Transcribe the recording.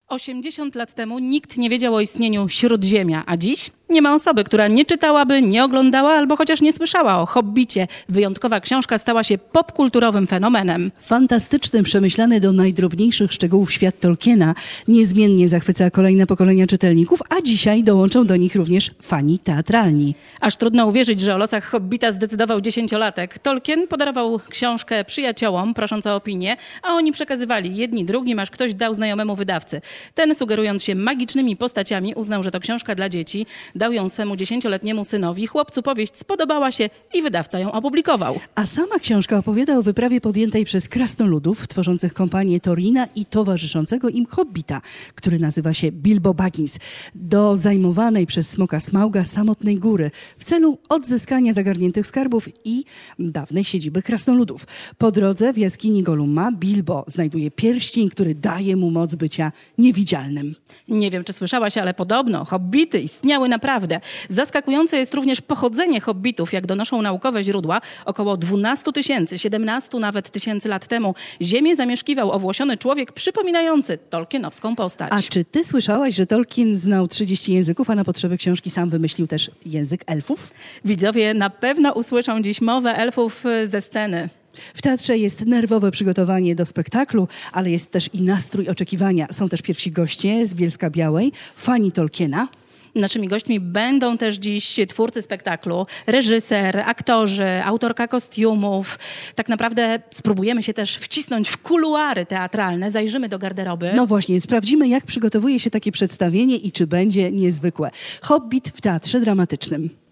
80 lat temu nikt nie wiedział o istnieniu Śródziemia, a dziś nie ma osoby, która nie czytałaby, nie oglądała albo chociaż nie słyszała o Hobbicie. Wyjątkowa książka stała się popkulturowym fenomenem. Fantastyczny, przemyślany do najdrobniejszych szczegółów świat Tolkiena niezmiennie zachwyca kolejne pokolenia czytelników, a dzisiaj dołączą do nich również fani teatralni. Aż trudno uwierzyć, że o losach Hobbita zdecydował 10-latek. Tolkien podarował książkę przyjaciołom, prosząc o opinię, a oni przekazywali jedni drugim, aż ktoś dał znajomemu wydawcy. Ten, sugerując się magicznymi postaciami, uznał, że to książka dla dzieci, dał ją swemu 10-letniemu synowi, chłopcu powieść spodobała się i wydawca ją opublikował. A sama książka opowiada o wyprawie podjętej przez krasnoludów tworzących kompanię Torina i towarzyszącego im Hobbita, który nazywa się Bilbo Baggins, do zajmowanej przez smoka Smauga samotnej góry w celu odzyskania zagarniętych skarbów i dawnej siedziby krasnoludów. Po drodze w jaskini Golluma Bilbo znajduje pierścień, który daje mu moc bycia niewidzialnym. Nie wiem, czy słyszałaś, ale podobno hobbity istniały naprawdę. Zaskakujące jest również pochodzenie hobbitów, jak donoszą naukowe źródła. Około 12 000, 17 nawet tysięcy lat temu ziemię zamieszkiwał owłosiony człowiek przypominający tolkienowską postać. A czy ty słyszałaś, że Tolkien znał 30 języków, a na potrzeby książki sam wymyślił też język elfów? Widzowie na pewno usłyszą dziś mowę elfów ze sceny. W teatrze jest nerwowe przygotowanie do spektaklu, ale jest też i nastrój oczekiwania. Są też pierwsi goście z Bielska-Białej, fani Tolkiena. Naszymi gośćmi będą też dziś twórcy spektaklu, reżyser, aktorzy, autorka kostiumów. Tak naprawdę spróbujemy się też wcisnąć w kuluary teatralne, zajrzymy do garderoby. No właśnie, sprawdzimy, jak przygotowuje się takie przedstawienie i czy będzie niezwykłe. Hobbit w teatrze dramatycznym.